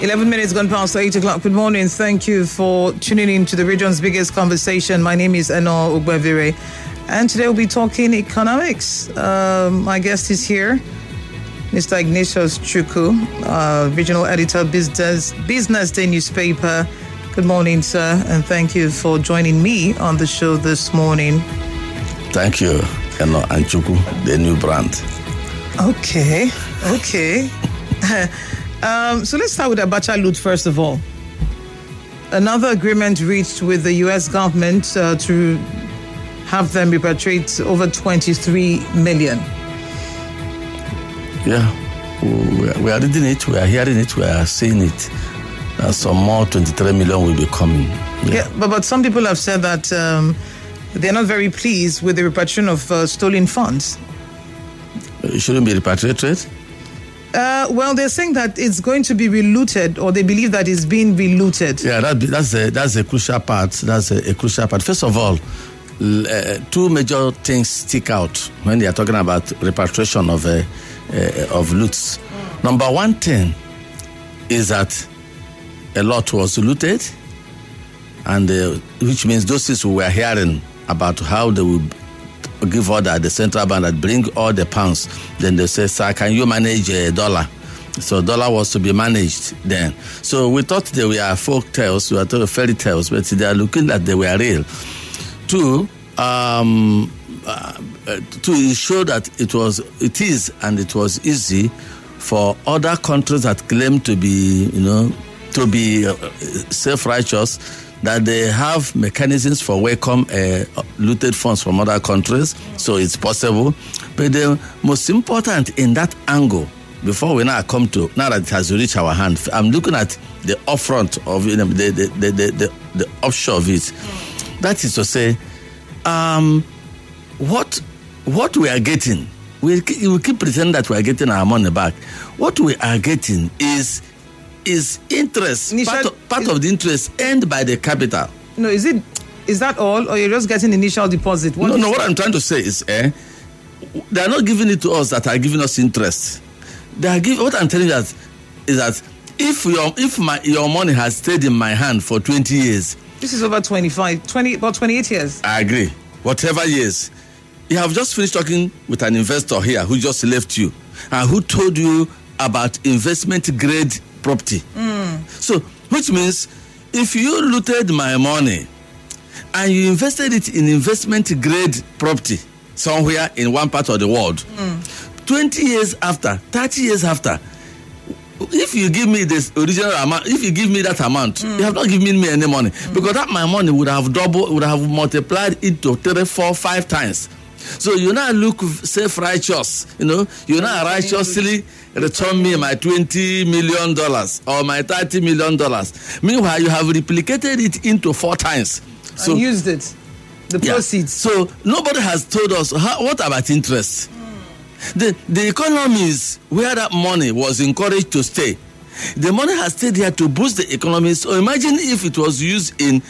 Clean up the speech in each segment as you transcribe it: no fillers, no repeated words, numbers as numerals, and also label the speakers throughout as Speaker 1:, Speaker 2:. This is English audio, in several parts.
Speaker 1: 11 minutes gone past 8 o'clock. Good morning. Thank you for tuning in to the region's biggest conversation. My name is Eno Ugbevire, and today we'll be talking economics. My guest is here, Mr. Ignatius Chukwu, regional editor, Business Day newspaper. Good morning, sir, and thank you for joining me on the show this morning.
Speaker 2: Thank you, Eno and Chukwu, the new brand.
Speaker 1: Okay. So let's start with Abacha loot first of all. Another agreement reached with the U.S. government to have them repatriate over 23 million.
Speaker 2: Yeah, we are reading it, we are hearing it, we are seeing it. Some more 23 million will be coming.
Speaker 1: Yeah, but some people have said that they're not very pleased with the repatriation of stolen funds.
Speaker 2: It shouldn't be repatriated?
Speaker 1: Well, they're saying that it's going to be relooted, or they believe that it's being relooted.
Speaker 2: Yeah, that's a crucial part. That's a crucial part. First of all, two major things stick out when they are talking about repatriation of loots. Number one thing is that a lot was looted, and which means those things we were hearing about how they will give order at the central bank that bring all the pounds. Then they say, sir, can you manage a dollar? So dollar was to be managed then. So we thought they were folk tales, we were told fairy tales, but they are looking that they were real. Two, it showed that it was easy for other countries that claim to be, self-righteous, that they have mechanisms for welcome looted funds from other countries, so it's possible. But the most important in that angle, before we now come to, now that it has reached our hand, I'm looking at the upfront of the offshore of it. That is to say, what we are getting, we keep pretending that we are getting our money back. What we are getting is interest, part of the interest earned by the capital.
Speaker 1: No, is that all, or you're just getting initial deposit?
Speaker 2: What I'm trying to say is, they are not giving it to us that are giving us interest. They are giving. What I'm telling you is that if your money has stayed in my hand for 20 years,
Speaker 1: this is over about 28 years.
Speaker 2: I agree. Whatever years, you have just finished talking with an investor here who just left you and who told you about investment grade property. So, which means if you looted my money and you invested it in investment grade property somewhere in one part of the world, 20 years after, 30 years after, if you give me this original amount, if you give me that amount, you have not given me any money, because that my money would have doubled, would have multiplied into 3, 4, 5 times. So you now look self-righteous, you now righteously return me my $20 million or my $30 million. Meanwhile, you have replicated it into 4 times.
Speaker 1: So, and used it, the proceeds.
Speaker 2: So nobody has told us, what about interest? The economies where that money was encouraged to stay, the money has stayed here to boost the economy. So imagine if it was used in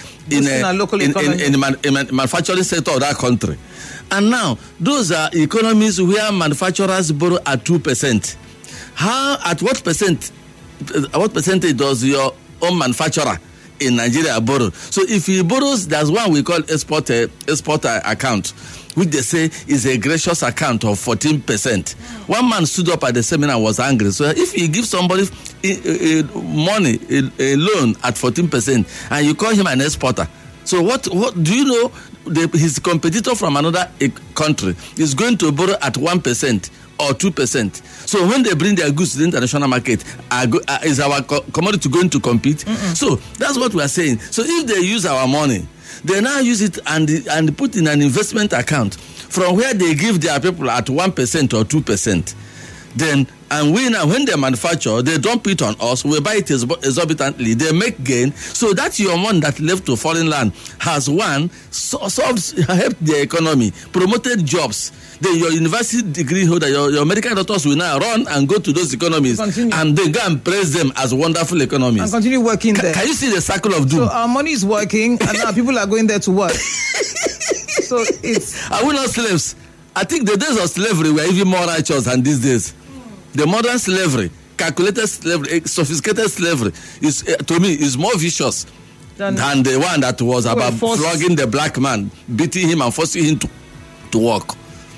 Speaker 2: the manufacturing sector of that country. And now, those are economies where manufacturers borrow at 2%. At what percentage does your own manufacturer in Nigeria borrow? So if he borrows, there's one we call exporter account, which they say is a gracious account of 14%. One man stood up at the seminar and was angry. So if you give somebody money, a loan at 14%, and you call him an exporter, so what do you know? His competitor from another country is going to borrow at 1% or 2%. So when they bring their goods to the international market, is our commodity going to compete? So that's what we are saying. So if they use our money, they now use it and put in an investment account from where they give their people at 1% or 2%. Then, and we now, when they manufacture, they dump it on us, we buy it exorbitantly, they make gain. So that's your money that left to foreign land has helped the economy, promoted jobs. Then your university degree holder, your medical doctors will now run and go to those economies and then go and praise them as wonderful economies.
Speaker 1: And continue working there.
Speaker 2: Can you see the circle of doom?
Speaker 1: So our money is working and now people are going there to work. So it's...
Speaker 2: Are we not slaves? I think the days of slavery were even more righteous than these days. The modern slavery calculated slavery, sophisticated slavery is to me is more vicious than the one that was about flogging the black man, beating him and forcing him to work.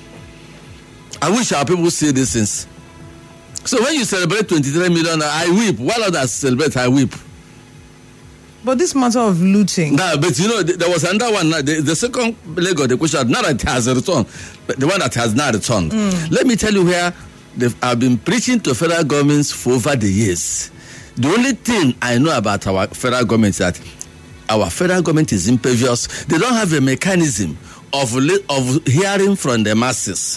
Speaker 2: I wish our people see these things. So when you celebrate 23 million, I weep. While others celebrate, I weep.
Speaker 1: But this matter of looting.
Speaker 2: No, but there was another one. The second leg of the question, now that it has returned, but the one that has not returned. Let me tell you where I've been preaching to federal governments for over the years. The only thing I know about our federal government is that our federal government is impervious. They don't have a mechanism of hearing from the masses.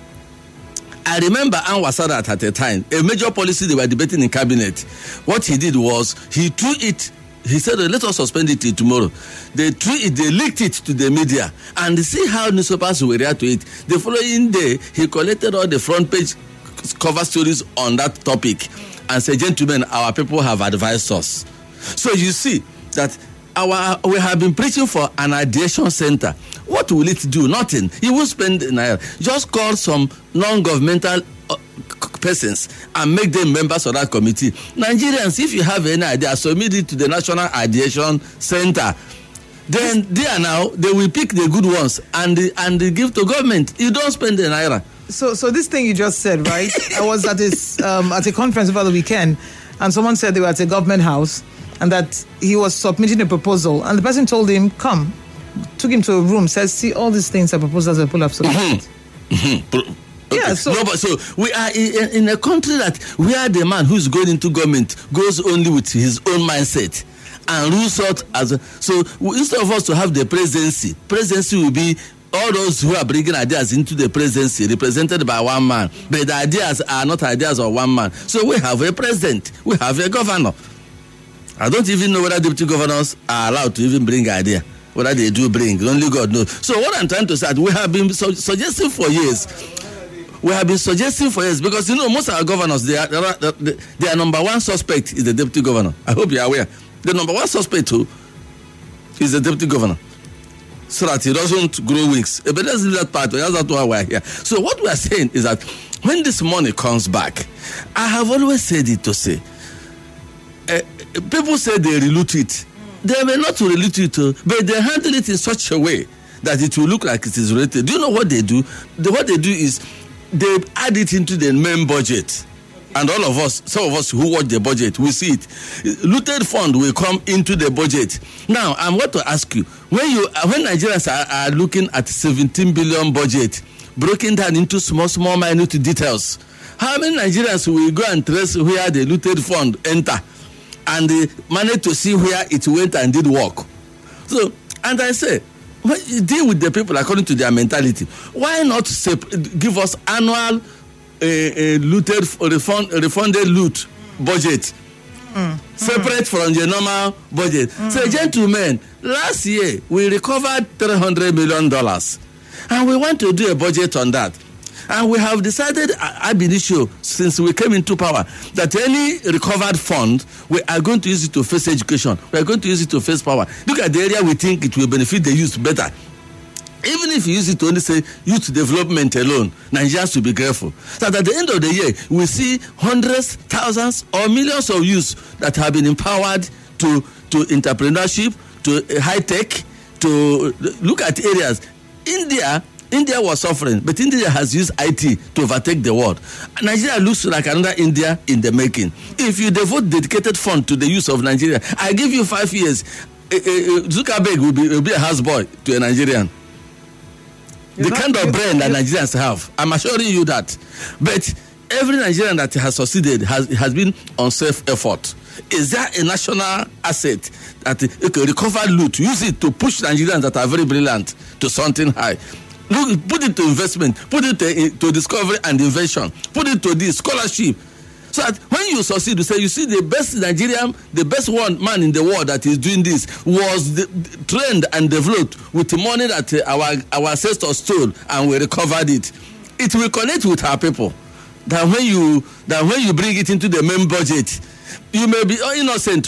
Speaker 2: I remember Anwar Sadat at a time, a major policy they were debating in cabinet. What he did was, he threw it. He said, let us suspend it till tomorrow. They leaked it to the media. And see how newspapers will react to it. The following day, he collected all the front page cover stories on that topic and said, gentlemen, our people have advised us. So you see that we have been preaching for an ideation center. What will it do? Nothing. He will spend just call some non-governmental persons and make them members of that committee. Nigerians, if you have any idea, submit it to the National Ideation Center. Then they will pick the good ones and they give to government. You don't spend the naira.
Speaker 1: So this thing you just said, right? I was at a conference over the weekend, and someone said they were at a government house and that he was submitting a proposal, and the person told him, come, took him to a room, says, see, all these things are proposals that people have submitted. Yeah, so
Speaker 2: we are in a country that where the man who's going into government goes only with his own mindset and rules out so instead of us to have the presidency will be all those who are bringing ideas into the presidency represented by one man, but the ideas are not ideas of one man. So we have a president, we have a governor. I don't even know whether deputy governors are allowed to even bring idea. Whether they do bring, only God knows. So what I'm trying to say, we have been suggesting for years. Because most of our governors, their number one suspect is the deputy governor. I hope you're aware. The number one suspect too is the deputy governor, so that he doesn't grow wings. But let's leave that part. That's not why we're here. So what we are saying is that when this money comes back, I have always said it to say, people say they reloot it. They may not reloot it, but they handle it in such a way that it will look like it is related. Do you know what they do? What they do is they add it into the main budget. And all of us, some of us who watch the budget, we see it. Looted fund will come into the budget. Now, I want to ask you, when Nigerians are looking at 17 billion budget, broken down into small, minute details, how many Nigerians will go and trace where the looted fund enter and they manage to see where it went and did work? So, and I say, deal with the people according to their mentality. Why not give us annual refunded loot budget separate from the normal budget? So, gentlemen, last year we recovered $300 million and we want to do a budget on that. And we have decided ab initio, since we came into power, that any recovered fund, we are going to use it to face education. We are going to use it to face power. Look at the area we think it will benefit the youth better. Even if you use it to only say youth development alone, Nigerians will be grateful. So that at the end of the year, we see hundreds, thousands, or millions of youths that have been empowered to entrepreneurship, to high tech, to look at areas. India was suffering, but India has used IT to overtake the world. Nigeria looks like another India in the making. If you devote dedicated fund to the use of Nigeria, I give you 5 years, Zuckerberg will be a houseboy to a Nigerian. The kind of brain that Nigerians have, I'm assuring you that. But every Nigerian that has succeeded has been on self-effort. Is there a national asset that you can recover loot, use it to push Nigerians that are very brilliant to something high? Look, put it to investment, put it to discovery and invention, put it to this scholarship. So that when you succeed, you say, you see, the best Nigerian, the best one man in the world that is doing this was trained and developed with the money that our ancestors stole, and we recovered it. It will connect with our people. That when you bring it into the main budget, you may be innocent too,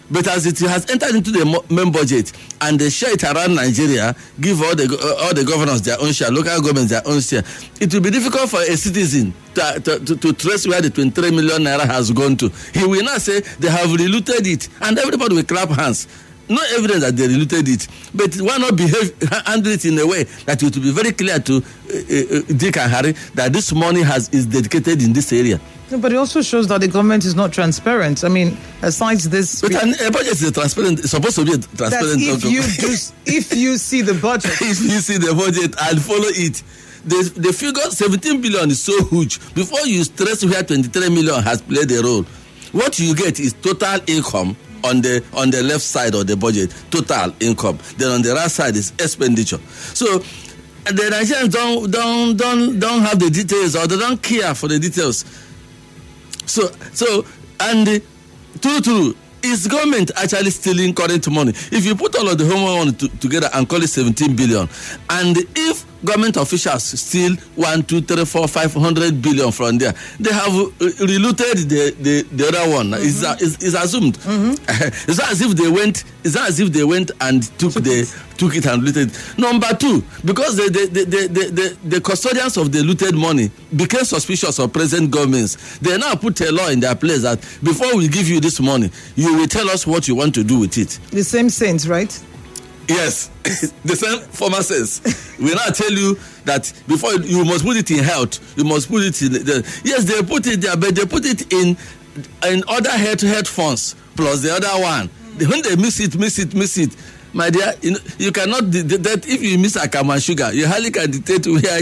Speaker 2: But as it has entered into the main budget and they share it around Nigeria, give all the governors their own share, local governments their own share, it will be difficult for a citizen to trace where the 23 million naira has gone to. He will not say they have relooted it, and everybody will clap hands. No evidence that they relooted it, but why not handle it in a way that it will be very clear to Dick and Harry that this money is dedicated in this area.
Speaker 1: No, but it also shows that the government is not transparent. I mean, aside this...
Speaker 2: But a budget is transparent. It's supposed to be transparent.
Speaker 1: If you see the budget.
Speaker 2: If you see the budget and follow it. The figure 17 billion is so huge. Before you stress where 23 million has played a role, what you get is total income on the left side of the budget, total income. Then on the right side is expenditure. So the Nigerians don't have the details, or they don't care for the details. So and true, is government actually stealing current money? If you put all of the homework money together and call it 17 billion, and if government officials steal 1, 2, 3, 4, 500 billion from there, they have relooted the other one. Mm-hmm. Is assumed. Mm-hmm. It's not as if they went and took it and looted. Number two, because the custodians of the looted money became suspicious of present governments, they now put a law in their place that before we give you this money, you will tell us what you want to do with it.
Speaker 1: The same sense, right?
Speaker 2: Yes, the same former says. We now tell you that before you must put it in health, you must put it in yes, they put it there, but they put it in other head funds plus the other one. When they miss it, my dear, you cannot that if you miss Akama sugar, you hardly can dictate where.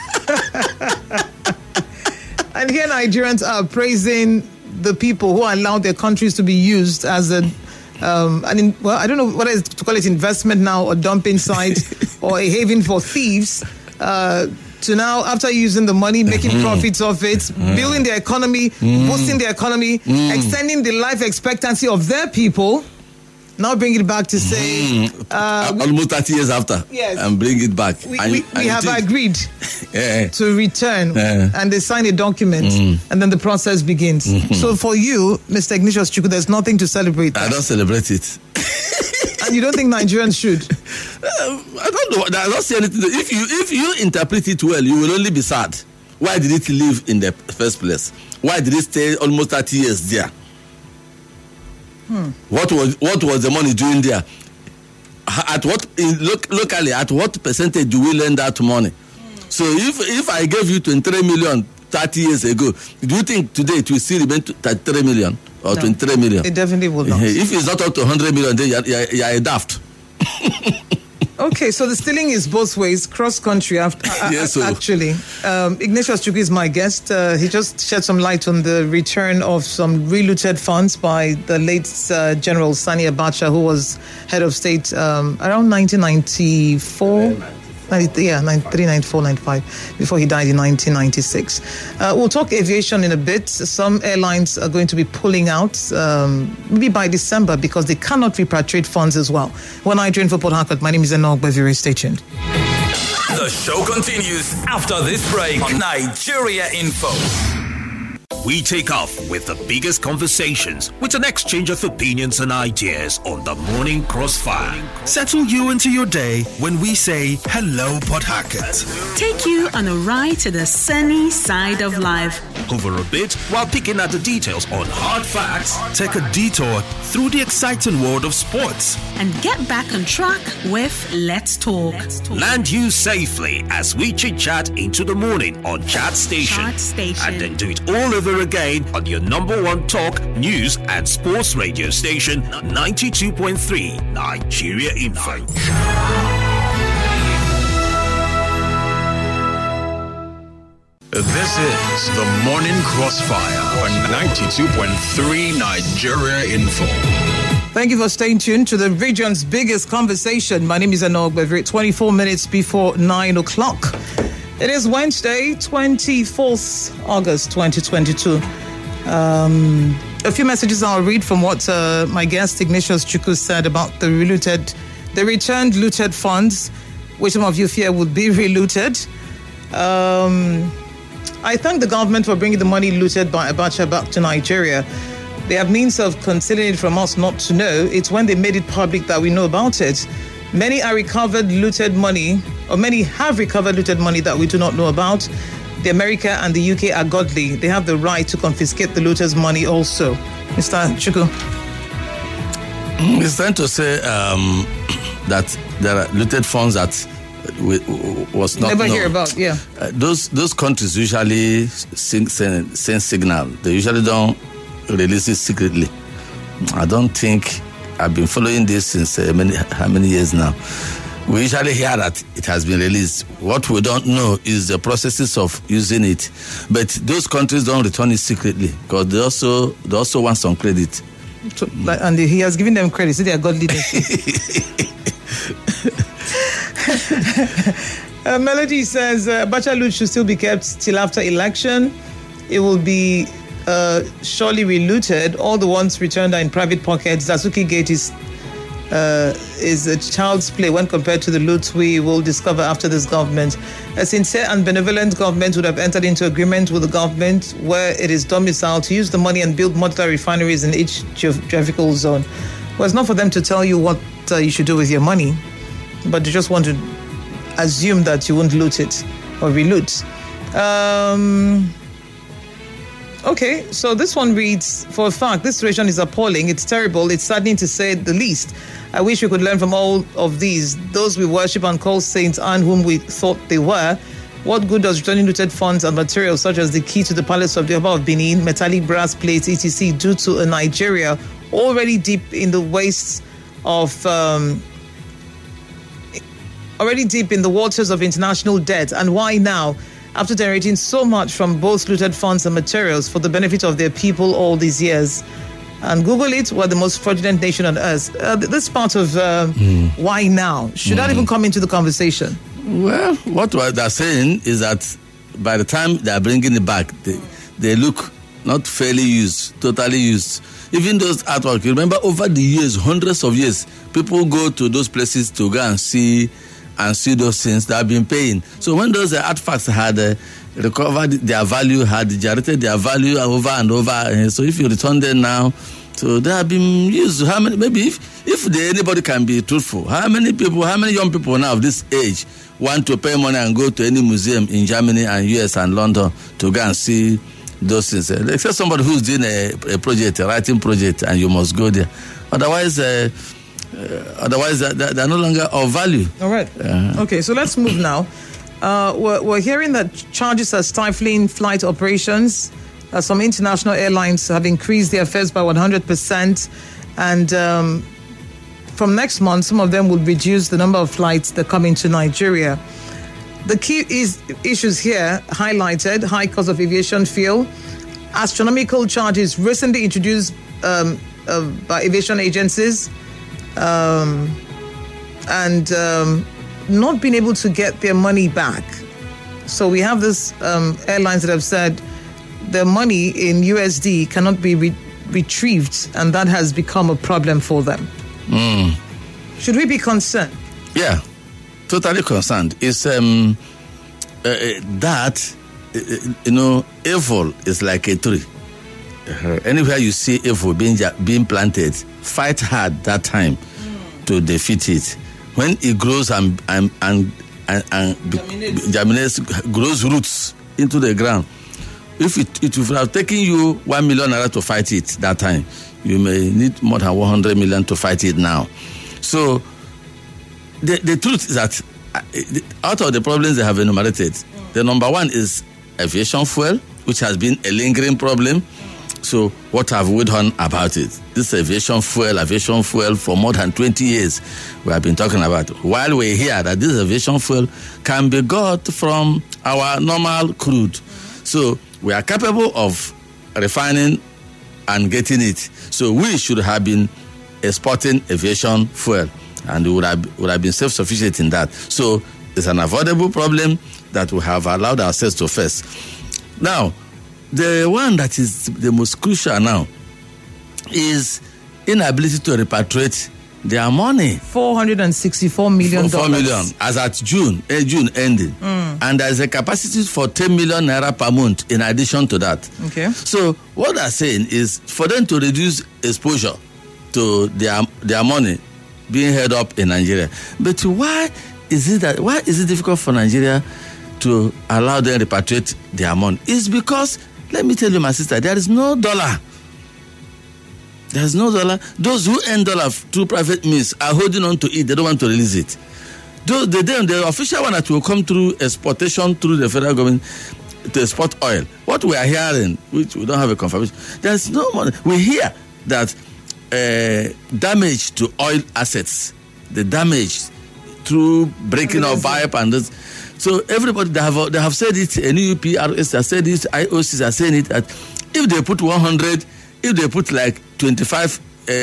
Speaker 1: And here Nigerians are praising the people who allowed their countries to be used as a I don't know whether to call it investment now or dumping site or a haven for thieves, to now, after using the money, making profits of it, building the economy, boosting the economy, extending the life expectancy of their people, now bring it back to say...
Speaker 2: almost 30 years after.
Speaker 1: Yes.
Speaker 2: And bring it back.
Speaker 1: We have agreed to return, and they sign a document, and then the process begins. So for you, Mr. Ignatius Chukwu, there's nothing to celebrate.
Speaker 2: I don't celebrate it.
Speaker 1: And you don't think Nigerians should?
Speaker 2: I don't know. I don't see anything. If you interpret it well, you will only be sad. Why did it leave in the first place? Why did it stay almost 30 years there? What was the money doing there? At what locally? At what percentage do we lend that money? So if I gave you 23 million 30 years ago, do you think today it will still remain 33 million or 23 million?
Speaker 1: It definitely will not.
Speaker 2: If it's not up to 100 million, then you're a daft.
Speaker 1: Okay, so the stealing is both ways, cross-country
Speaker 2: yes,
Speaker 1: actually. Ignatius Chukwu is my guest. He just shed some light on the return of some relooted funds by the late General Sani Abacha, who was head of state around 1994. 93, 94, 95, before he died in 1996. We'll talk aviation in a bit. Some airlines are going to be pulling out, maybe by December, because they cannot repatriate funds as well. When I join for Port Harcourt, my name is Enoch Bevere. Stay tuned.
Speaker 3: The show continues after this break on Nigeria Info. We take off with the biggest conversations with an exchange of opinions and ideas on the Morning Crossfire.
Speaker 4: Settle you into your day when we say hello, Port Harcourt.
Speaker 5: Take you on a ride to the sunny side of life.
Speaker 3: Over a bit while picking at the details on hard facts.
Speaker 4: Take a detour through the exciting world of sports.
Speaker 5: And get back on track with Let's Talk.
Speaker 3: Land you safely as we chit-chat into the morning on Chat Station. And then do it all over again on your number one talk, news and sports radio station, 92.3 Nigeria Info.
Speaker 6: This is the Morning Crossfire on 92.3 Nigeria Info.
Speaker 1: Thank you for staying tuned to the region's biggest conversation. My name is Enoch Bevere. 24 minutes before 9 o'clock. It is Wednesday, 24th August 2022. A few messages I'll read from what my guest Ignatius Chukwu said about the returned looted funds, which some of you fear would be relooted. I thank the government for bringing the money looted by Abacha back to Nigeria. They have means of concealing it from us not to know. It's when they made it public that we know about it. Many have recovered looted money that we do not know about. The America and the UK are godly. They have the right to confiscate the looters' money also. Mr. Chuku.
Speaker 2: It's trying to say that there are looted funds that was not
Speaker 1: never
Speaker 2: known.
Speaker 1: hear about. Yeah,
Speaker 2: those countries usually send signal. They usually don't release it secretly. I don't think I've been following this since how many years now. We usually hear that it has been released. What we don't know is the processes of using it. But those countries don't return it secretly because they also want some credit.
Speaker 1: So, and he has given them credit. So they are God leaders. Melody says Abacha loot should still be kept till after election. It will be surely relooted. All the ones returned are in private pockets. Dasuki Gate is a child's play when compared to the loot we will discover after this government. A sincere and benevolent government would have entered into agreement with the government where it is domiciled to use the money and build modular refineries in each geographical zone. Well, it's not for them to tell you what you should do with your money, but they just want to assume that you won't loot it or reloot. Okay, so this one reads, for a fact, this situation is appalling. It's terrible. It's saddening to say the least. I wish we could learn from all of these. Those we worship and call saints and whom we thought they were. What good does returning looted funds and materials such as the key to the palace of the Oba of Benin, metallic brass plates, etc. do to a Nigeria already deep in the wastes of... already deep in the waters of international debt? And why now? After generating so much from both looted funds and materials for the benefit of their people all these years. And Google it, we're the most fraudulent nation on earth. This part of why now, should that even come into the conversation?
Speaker 2: Well, what they're saying is that by the time they're bringing it back, they look not fairly used, totally used. Even those artwork, you remember over the years, hundreds of years, people go to those places to go and see those things that have been paying. So when those artifacts had recovered their value, had generated their value over and over, so if you return them now, so they have been used. How many? Maybe if anybody can be truthful, how many young people now of this age want to pay money and go to any museum in Germany and US and London to go and see those things? Except somebody who's doing a project, a writing project, and you must go there. Otherwise, they're no longer of value.
Speaker 1: All right. Okay, so let's move now. We're hearing that charges are stifling flight operations. Some international airlines have increased their fares by 100%. And from next month, some of them will reduce the number of flights that come into Nigeria. The key issues here highlighted: high cost of aviation fuel, astronomical charges recently introduced by aviation agencies, and not being able to get their money back. So we have this airlines that have said their money in USD cannot be retrieved, and that has become a problem for them. Should we be concerned?
Speaker 2: Yeah, totally concerned. It's that evil is like a tree. Anywhere you see evil being planted, fight hard that time to defeat it. When it grows and germinates, grows roots into the ground. If it would have taken you 1 million naira to fight it that time, you may need more than 100 million to fight it now. So the truth is that out of the problems they have enumerated, the number one is aviation fuel, which has been a lingering problem. So what have we done about it? This aviation fuel for more than 20 years we have been talking about. While we hear that this aviation fuel can be got from our normal crude. So we are capable of refining and getting it. So we should have been exporting aviation fuel, and we would have been self-sufficient in that. So it's an avoidable problem that we have allowed ourselves to face. Now, the one that is the most crucial now is inability to repatriate their money.
Speaker 1: $464 million.
Speaker 2: 4 million as at June ending. And there's a capacity for 10 million naira per month in addition to that.
Speaker 1: Okay.
Speaker 2: So what they're saying is for them to reduce exposure to their money being held up in Nigeria. But why is it difficult for Nigeria to allow them to repatriate their money? It's because, let me tell you, my sister, there is no dollar. There's no dollar. Those who earn dollar through private means are holding on to it. They don't want to release it. The official one that will come through exportation through the federal government to export oil. What we are hearing, which we don't have a confirmation, there's no money. We hear that damage to oil assets, the damage through breaking of pipe and this. So everybody, they have said it, NUPRS has said it, IOCs are saying it, that if they put 100, if they put like 25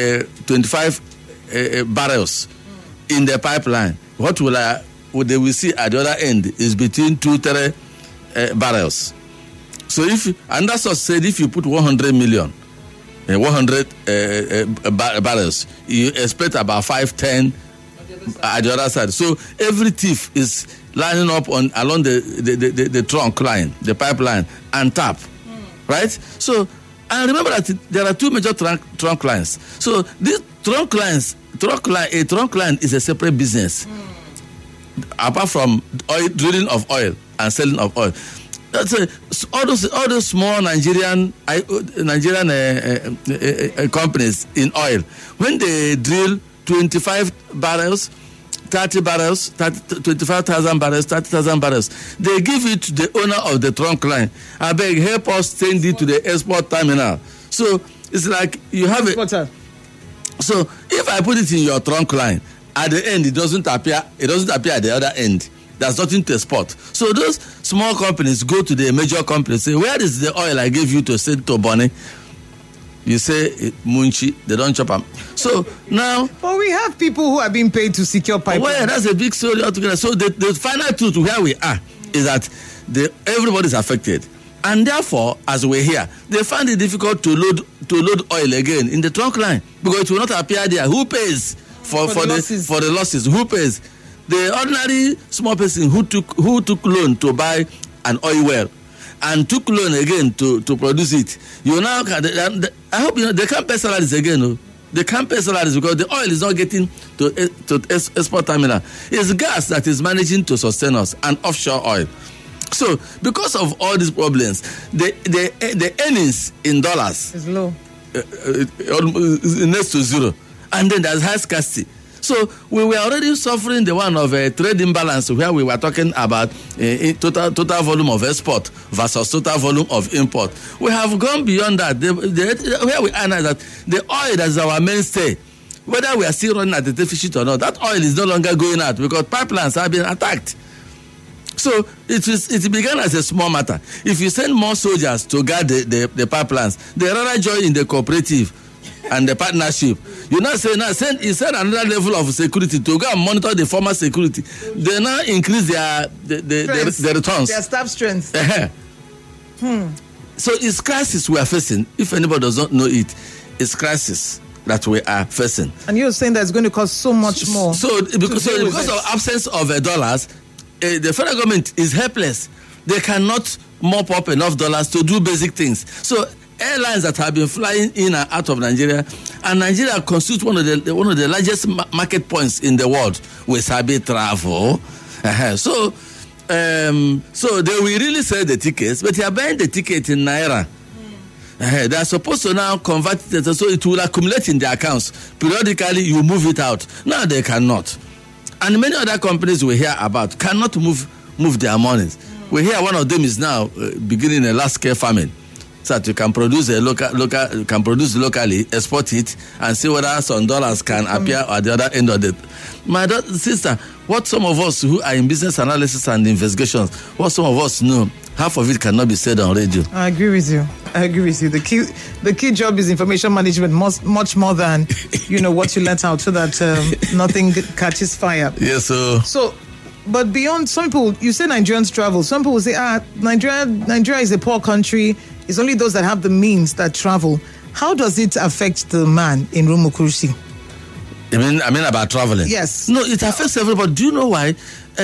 Speaker 2: barrels in the pipeline, what they will see at the other end is between 2-3 barrels. So and that's what said, if you put 100 million, 100 barrels, you expect about 5-10 at the other side. So every thief is lining up along the trunk line, the pipeline, and tap, right? So, and remember that there are two major trunk lines. So these a trunk line is a separate business, apart from drilling of oil and selling of oil. All those small Nigerian companies in oil, when they drill 25 barrels, 30 barrels, 25,000 barrels, 30,000 barrels, they give it to the owner of the trunk line. I beg, help us send it to the export terminal. So it's like you have it. So if I put it in your trunk line, at the end it doesn't appear at the other end. There's nothing to export. So those small companies go to the major companies, say, where is the oil I gave you to send to Bonnie? You say Munchi, they don't chop them. So now,
Speaker 1: but we have people who are being paid to secure pipelines.
Speaker 2: Well, that's a big story altogether. So the final truth where we are is that everybody's affected, and therefore, as we're here, they find it difficult to load oil again in the trunk line because it will not appear there. Who pays for the losses? Who pays? The ordinary small person who took loan to buy an oil well and took loan again to produce it. You now, I hope you know they can't pay salaries again. No? They can't pay salaries because the oil is not getting to export terminal. It's gas that is managing to sustain us and offshore oil. So because of all these problems, the earnings in dollars
Speaker 1: is low,
Speaker 2: next to zero, and then there's high scarcity. So we were already suffering the one of a trade imbalance where we were talking about total volume of export versus total volume of import. We have gone beyond that. Where we are now, that the oil that is our mainstay, whether we are still running at the deficit or not, that oil is no longer going out because pipelines have been attacked. So it began as a small matter. If you send more soldiers to guard the pipelines, they rather join in the cooperative and the partnership. You now say send another level of security to go and monitor the former security. They now increase their returns.
Speaker 1: Their staff strength.
Speaker 2: So it's crisis we are facing. If anybody does not know it, it's crisis that we are facing. And
Speaker 1: you're saying that it's going to cost so much more.
Speaker 2: So because of absence of dollars, the federal government is helpless. They cannot mop up enough dollars to do basic things. So airlines that have been flying in and out of Nigeria, and Nigeria constitutes one of the largest market points in the world with Sabi travel. So they will really sell the tickets, but they are buying the ticket in naira. They are supposed to now convert it, so it will accumulate in their accounts. Periodically, you move it out. Now they cannot, and many other companies we hear about cannot move their monies. We hear one of them is now beginning a large-scale farming, so that you can produce locally, export it, and see whether some dollars can appear at the other end of it. My sister, what some of us who are in business analysis and investigations, what some of us know, half of it cannot be said on radio.
Speaker 1: I agree with you. The key job is information management, much more than what you let out, so that nothing catches fire.
Speaker 2: Yes,
Speaker 1: So, but beyond, some people, you say Nigerians travel. Some people say, Nigeria is a poor country. It's only those that have the means that travel. How does it affect the man in Rumukursi?
Speaker 2: I mean about traveling.
Speaker 1: Yes.
Speaker 2: No, it affects everybody. Do you know why?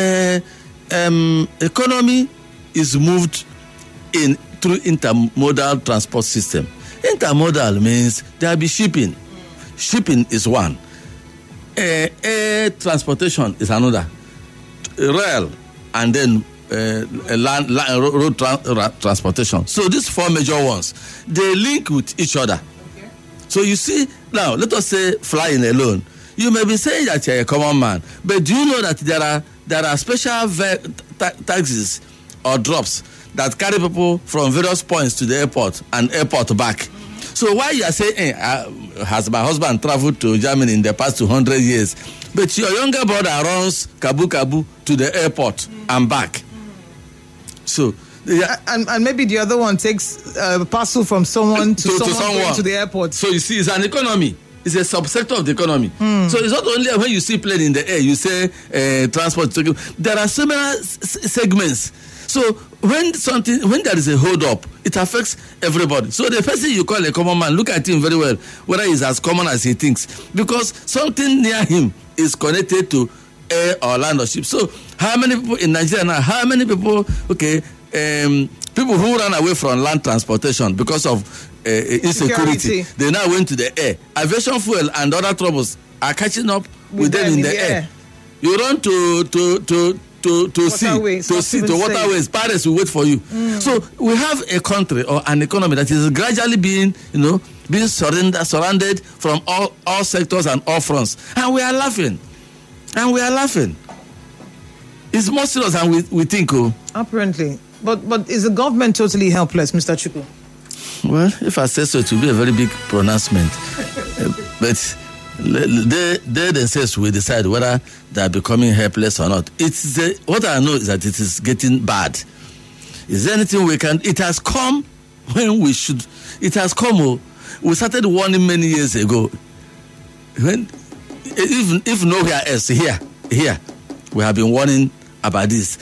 Speaker 2: Economy is moved through intermodal transport system. Intermodal means there will be shipping. Shipping is one. Air transportation is another. Rail and then road transportation. So these four major ones, they link with each other. Okay. So you see, now let us say flying alone. You may be saying that you're a common man, but do you know that there are special taxis or drops that carry people from various points to the airport and airport back? So why you are saying, has my husband traveled to Germany in the past 200 years, but your younger brother runs Kabu to the airport and back? So,
Speaker 1: and maybe the other one takes a parcel from someone to someone going to the airport.
Speaker 2: So you see, it's an economy. It's a subsector of the economy. So it's not only when you see plane in the air, you say transport. There are similar segments. So when there is a hold up, it affects everybody. So the person you call a common man, look at him very well, whether he's as common as he thinks, because something near him is connected to air or land or ship. So how many people in Nigeria now? How many people? Okay, people who run away from land transportation because of insecurity, they now went to the air. Aviation fuel and other troubles are catching up with them in the air. You run to waterways. Paris will wait for you. So we have a country or an economy that is gradually being surrounded from all sectors and all fronts, and we are laughing. It's more serious than we think.
Speaker 1: Apparently, but is the government totally helpless, Mr. Chukwu?
Speaker 2: Well, if I say so, it will be a very big pronouncement. But they themselves will decide whether they are becoming helpless or not. What I know is that it is getting bad. Is there anything we can? It has come when we should. It has come. We started warning many years ago. When, if nowhere else, here, we have been warning about this.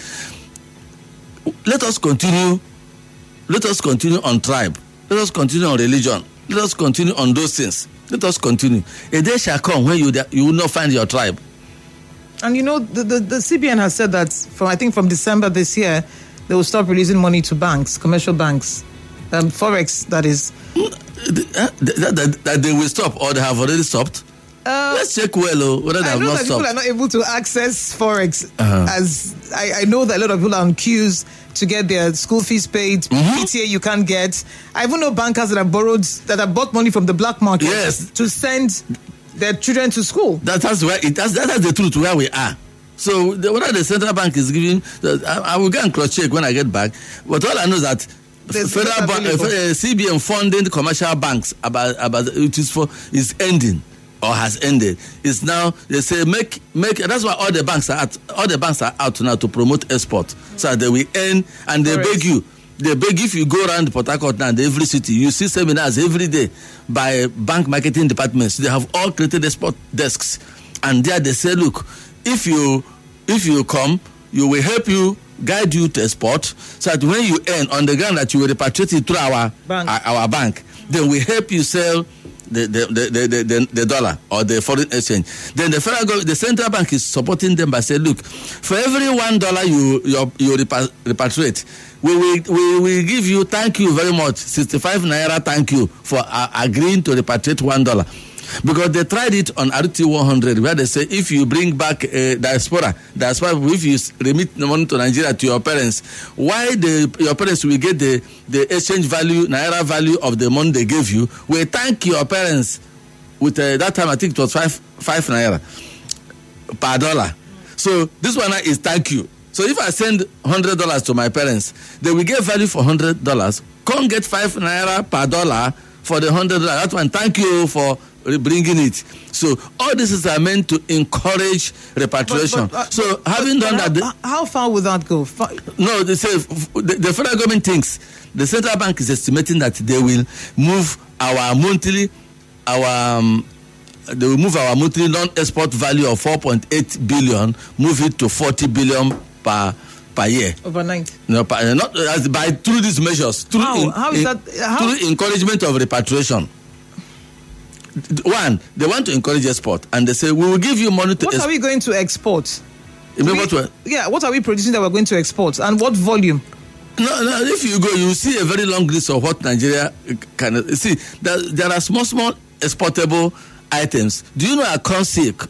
Speaker 2: Let us continue on tribe. Let us continue on religion. Let us continue on those things. Let us continue. A day shall come when you will not find your tribe.
Speaker 1: And the CBN has said that from December this year, they will stop releasing money to banks, commercial banks, forex, that is.
Speaker 2: That they will stop, or they have already stopped. Let's check whether they have not stopped.
Speaker 1: People are not able to access forex, as I know that a lot of people are on queues to get their school fees paid. PTA you can't get. I even know bankers that have bought money from the black market to send their children to school. That's
Speaker 2: the truth where we are. So whether the central bank is giving, I will go and cross check when I get back. But all I know is that federal bank, CBN funding commercial banks is ending. Or has ended. It's now they say make. That's why all the banks are out now to promote export, so that they will earn, and they beg you. They beg if you go around Port Harcourt now, every city you see seminars every day by bank marketing departments. They have all created export desks, and there they say, look, if you come, you will help you, guide you to export, so that when you earn on the ground that you will repatriate it through our bank, then we help you sell the dollar or the foreign exchange. Then the central bank is supporting them by saying, look, for every $1 you repatriate, we will give you, thank you very much, 65 naira, thank you for agreeing to repatriate $1. Because they tried it on RT 100, where they say if you bring back diaspora, if you remit the money to Nigeria to your parents, why your parents will get the exchange value, naira value of the money they gave you? We thank your parents with that time I think it was 5 naira per dollar. So this one is thank you. So if I send $100 to my parents, they will get value for $100. Can't get 5 naira per dollar for the $100. That one, thank you for bringing it. So all this is meant to encourage repatriation. So having done that,
Speaker 1: how far would that go?
Speaker 2: No, they say the federal government thinks the central bank is estimating that they will move our monthly non-export value of 4.8 billion, move it to 40 billion per year.
Speaker 1: Overnight?
Speaker 2: No, through these measures. Through encouragement of repatriation. one, they want to encourage export, and they say we will give you money to.
Speaker 1: What are we going to export? What are we producing that we're going to export, and what volume?
Speaker 2: No. If you go, you see a very long list of what Nigeria can see. There are small exportable items. Do you know a corn silk?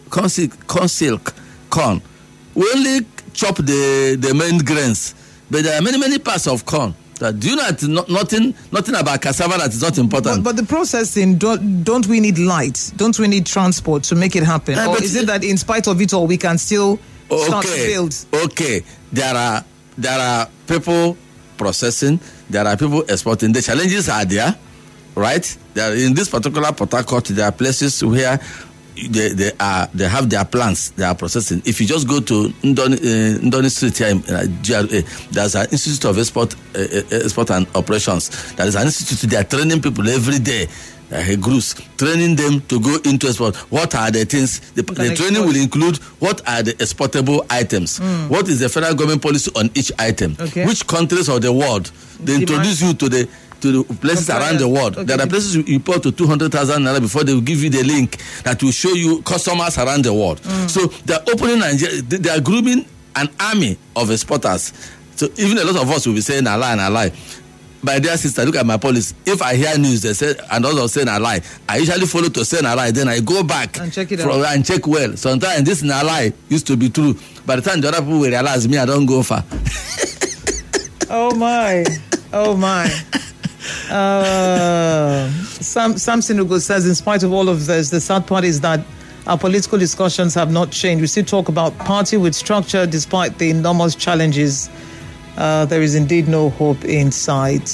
Speaker 2: We only chop the main grains, but there are many parts of corn. Do you know nothing about cassava that is not important?
Speaker 1: But the processing, don't we need light? Don't we need transport to make it happen? Or is it that in spite of it all, we can still start to build?
Speaker 2: Okay, there are people processing, there are people exporting. The challenges are there, right? In this particular Port Harcourt, there are places where they have their plants, they are processing. If you just go to Ndoni Street here in GRA, there's an Institute of Export and Operations. There is an institute, they are training people every day. Groups training them to go into export. What are the things? The training will include what are the exportable items. What is the federal government policy on each item? Okay. Which countries of the world they introduce you to the places around the world. Okay. There are places you import to 200,000 naira before they will give you the link that will show you customers around the world. So they're opening Nigeria, they are grooming an army of exporters. So even a lot of us will be saying a lie. My dear sister, look at my policy. If I hear news they say and others saying a lie, I usually follow to say a lie. Then I go back
Speaker 1: and check it out
Speaker 2: and check well. Sometimes this a lie used to be true. By the time the other people will realize me, I don't go far.
Speaker 1: Oh my. Samson Ugo says, in spite of all of this, the sad part is that our political discussions have not changed. We still talk about party with structure despite the enormous challenges. There is indeed no hope in sight.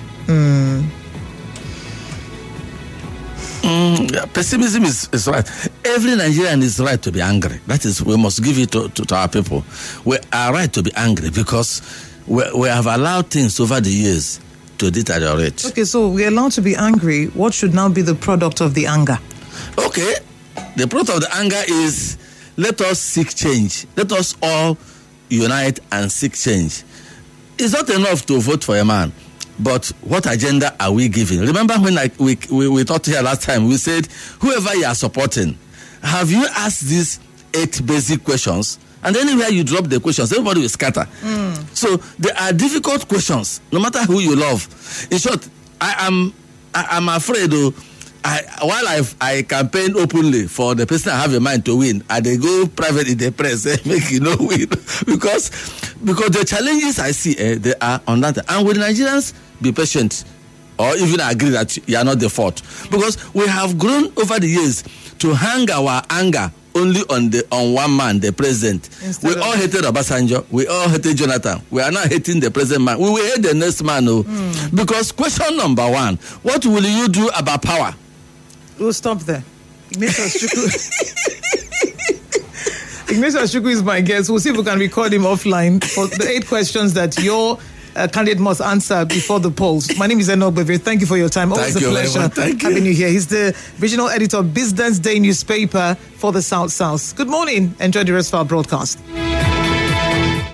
Speaker 2: Pessimism is right. Every Nigerian is right to be angry. That is, we must give it to our people. We are right to be angry because we have allowed things over the years to deteriorate.
Speaker 1: Okay, so we're allowed to be angry. What should now be the product of the anger?
Speaker 2: Okay, the product of the anger is let us seek change. Let us all unite and seek change. It's not enough to vote for a man, but what agenda are we giving? Remember when we talked here last time, we said, whoever you are supporting, have you asked these 8 basic questions? And anywhere you drop the questions, everybody will scatter. So there are difficult questions, no matter who you love. In short, I'm afraid, while I campaign openly for the person I have in mind to win, and they go private in the press, make you no win. because the challenges I see, they are on that. And will Nigerians be patient or even agree that you are not the fault? Because we have grown over the years to hang our anger only on one man, the president. We all hated Obasanjo. We all hated Jonathan. We are now hating the present man. We will hate the next man. Because question number 1, what will you do about power?
Speaker 1: We'll stop there. Ignatius Chukwu is my guest. We'll see if we can record him offline for the 8 questions that your candidate must answer before the polls. My name is Enoch Bevere. Thank you for your time. Always a pleasure having you here. He's the regional editor of Business Day newspaper for the South. Good morning. Enjoy the rest of our broadcast.